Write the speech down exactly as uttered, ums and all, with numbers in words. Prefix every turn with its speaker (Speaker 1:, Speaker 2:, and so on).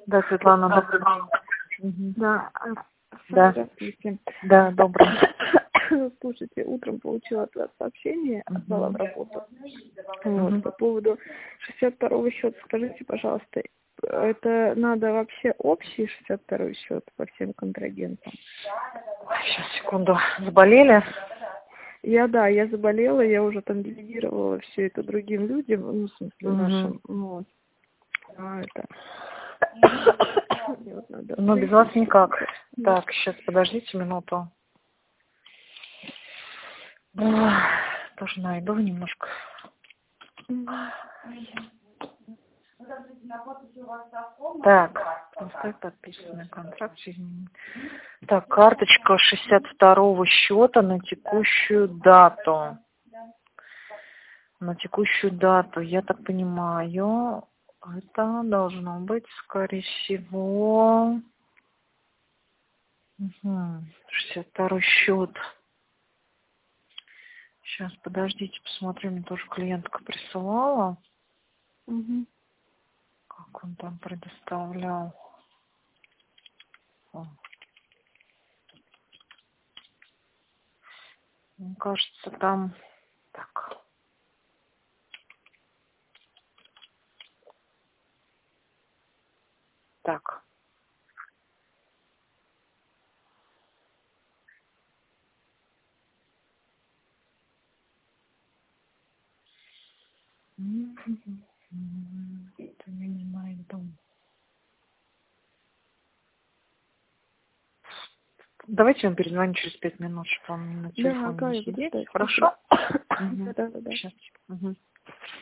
Speaker 1: Да, Светлана, добрый день. Угу.
Speaker 2: Да,
Speaker 1: Да.
Speaker 2: здравствуйте.
Speaker 1: Да, добрый.
Speaker 2: Слушайте, утром получила от вас сообщение, отдала в работу. Вот,
Speaker 1: Угу.
Speaker 2: по поводу шестьдесят второго счета. Скажите, пожалуйста, это надо вообще общий шестьдесят второй счет по всем контрагентам?
Speaker 1: Сейчас, секунду. Заболели?
Speaker 2: Я, да, я заболела, я уже там делегировала все это другим людям, ну, в смысле,
Speaker 1: Угу.
Speaker 2: нашим, вот. А это... Вот надо
Speaker 1: Ну, без вас никак. Так, сейчас, подождите минуту. Ох, тоже найду немножко. Так, поставь подписанный контракт. Так, карточка шестьдесят второго счета на текущую дату. На текущую дату, я так понимаю, это должно быть, скорее всего, угу. шестьдесят второй счет. Сейчас, подождите, посмотрю, мне тоже клиентка присылала.
Speaker 2: Угу.
Speaker 1: Как он там предоставлял. О. Мне кажется, там... Так. Так. Это я не найду. Давайте я вам перезвоню через пять минут, чтобы он на телефоне
Speaker 2: Да,
Speaker 1: не
Speaker 2: ага,
Speaker 1: сидеть.
Speaker 2: да,
Speaker 1: Хорошо?
Speaker 2: да, да, да.
Speaker 1: Сейчас. Угу.